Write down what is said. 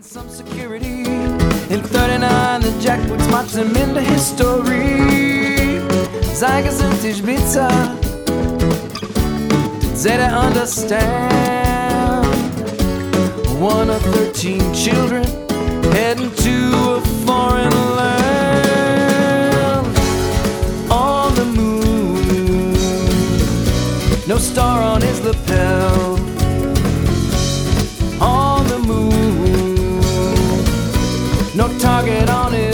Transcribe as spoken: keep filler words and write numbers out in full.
and some security. In thirty-nine, the jackpot marched him into history. Sei gesundlich bitter, did they understand? One of thirteen children heading to a foreign land. On the moon, no star on his lapel. On the moon, no target on his